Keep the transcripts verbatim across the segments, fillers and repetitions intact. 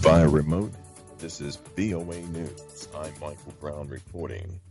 via remote. This is V O A News. I'm Michael Brown reporting.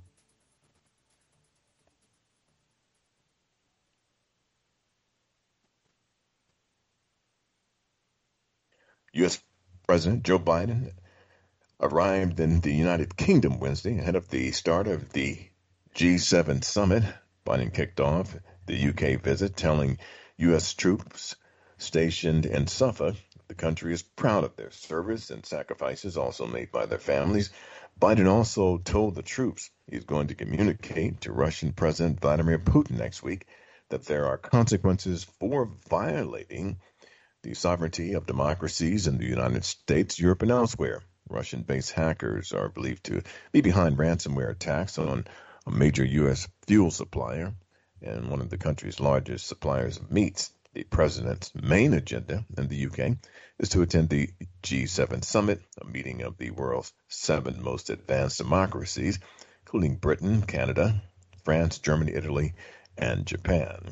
U S. President Joe Biden arrived in the United Kingdom Wednesday ahead of the start of the G seven summit. Biden kicked off the U K visit, telling U S troops stationed in Suffolk the country is proud of their service and sacrifices also made by their families. Biden also told the troops he's going to communicate to Russian President Vladimir Putin next week that there are consequences for violating the sovereignty of democracies in the United States, Europe, and elsewhere. Russian-based hackers are believed to be behind ransomware attacks on a major U S fuel supplier and one of the country's largest suppliers of meats. The president's main agenda in the U K is to attend the G seven summit, a meeting of the world's seven most advanced democracies, including Britain, Canada, France, Germany, Italy, and Japan.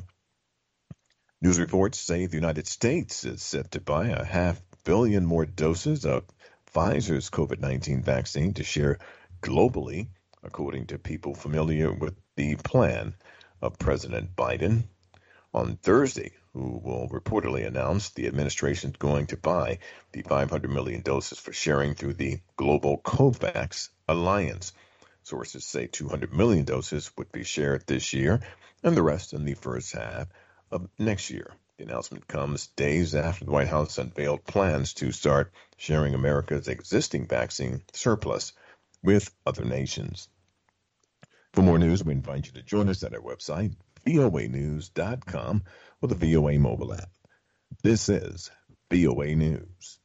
News reports say the United States is set to buy a half billion more doses of Pfizer's COVID nineteen vaccine to share globally, according to people familiar with the plan of President Biden. On Thursday, who will reportedly announce the administration is going to buy the five hundred million doses for sharing through the global COVAX alliance. Sources say two hundred million doses would be shared this year and the rest in the first half of next year. The announcement comes days after the White House unveiled plans to start sharing America's existing vaccine surplus with other nations. For more news, we invite you to join us at our website, V O A news dot com, or the V O A mobile app. This is V O A News.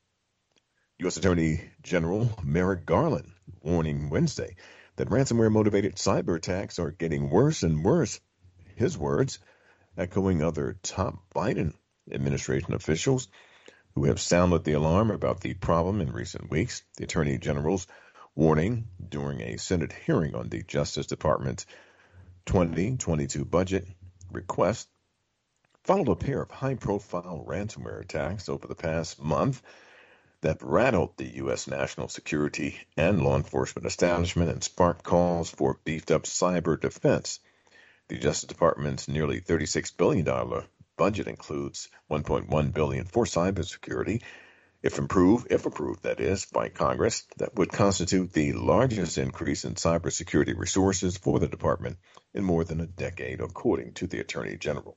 U S. Attorney General Merrick Garland warning Wednesday that ransomware-motivated cyber attacks are getting worse and worse. His words, echoing other top Biden administration officials who have sounded the alarm about the problem in recent weeks. The Attorney General's warning during a Senate hearing on the Justice Department's twenty twenty-two budget request followed a pair of high-profile ransomware attacks over the past month that rattled the U S national security and law enforcement establishment and sparked calls for beefed-up cyber defense. The Justice Department's nearly thirty-six billion dollars budget includes one point one billion dollars for cybersecurity. If improved, if approved, that is, by Congress, that would constitute the largest increase in cybersecurity resources for the department in more than a decade, according to the Attorney General.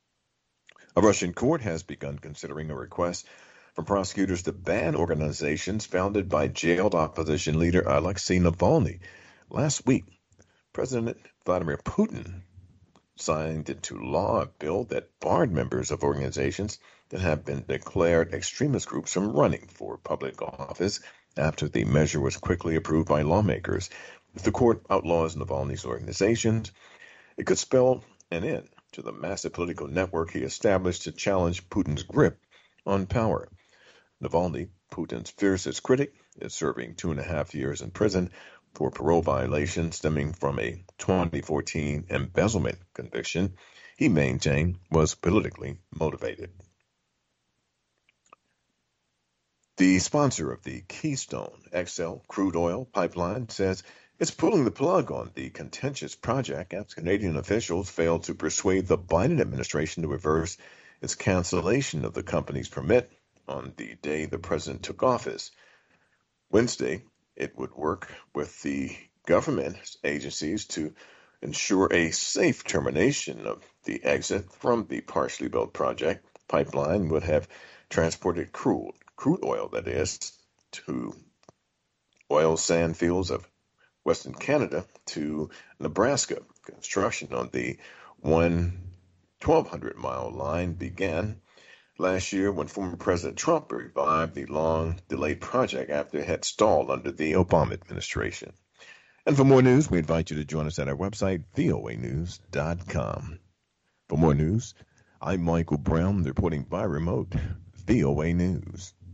A Russian court has begun considering a request from prosecutors to ban organizations founded by jailed opposition leader Alexei Navalny. Last week, President Vladimir Putin signed into law a bill that barred members of organizations that have been declared extremist groups from running for public office after the measure was quickly approved by lawmakers. If the court outlaws Navalny's organizations, it could spell an end to the massive political network he established to challenge Putin's grip on power. Navalny, Putin's fiercest critic, is serving two and a half years in prison for parole violation stemming from a twenty fourteen embezzlement conviction he maintained was politically motivated. The sponsor of the Keystone X L crude oil pipeline says it's pulling the plug on the contentious project after Canadian officials failed to persuade the Biden administration to reverse its cancellation of the company's permit on the day the president took office. Wednesday, it would work with the government agencies to ensure a safe termination of the exit from the partially built project. Pipeline would have transported crude, crude oil, that is, to oil sand fields of Western Canada to Nebraska. Construction on the twelve hundred mile line began last year when former President Trump revived the long-delayed project after it had stalled under the Obama administration. And for more news, we invite you to join us at our website, V O A news dot com. For more news, I'm Michael Brown, reporting by remote, V O A News.